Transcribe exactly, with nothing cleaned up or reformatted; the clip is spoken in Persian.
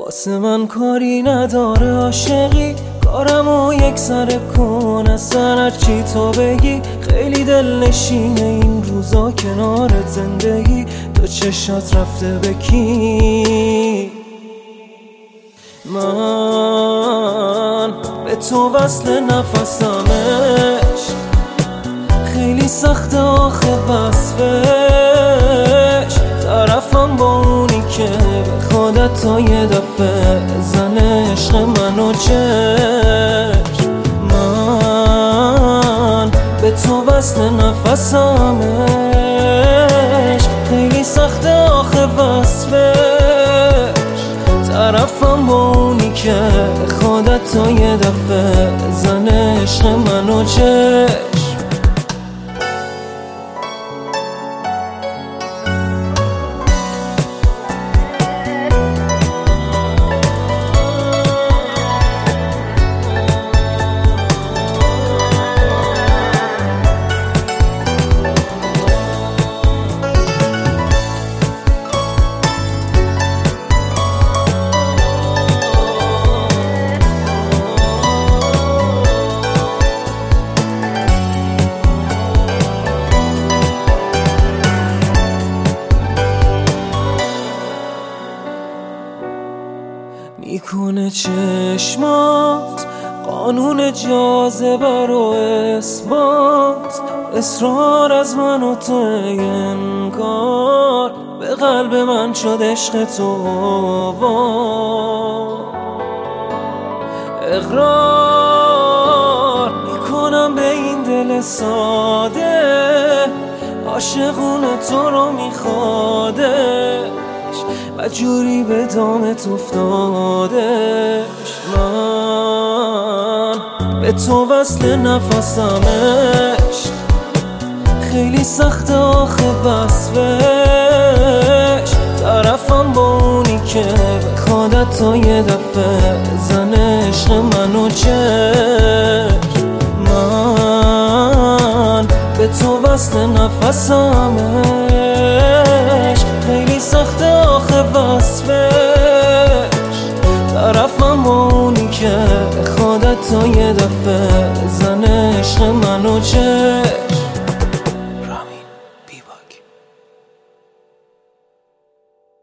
واسه من کاری نداره عاشقی، کارمو یک سر کن اصلا هرچی تو بگی. خیلی دل نشینه این روزا کنارت زندگی، تو چشات رفته به کی؟ من به تو وصل نفسمش، خیلی سخته آخه وصفش. طرفم با اونی که به خودت تا یه دفعه زنه عشق منو چشم. من به تو وصل نفسمش، خیلی سخته آخه وصفش. طرفم با اونی که به خودت تا یه دفعه زنه عشق منو چشم. میکنه چشمات قانون جاذبه رو اثبات، اصرار از من و تو انگار به قلب من شد عشق تو آوا. اقرار میکنم به این دل ساده، عاشقونه تو رو میخوادش و جوری به دامت افتادش. من به تو وصل نفسمش، خیلی سخته آخه وصفش. طرفم با اونی که به خودت تا یه دفعه زنه عشق منو چشم. من به تو وصل نفسمش، خیلی سخته آخه وصفش. طرفم با اونی که به خودت تا یه دفعه زنه عشق منو چشم.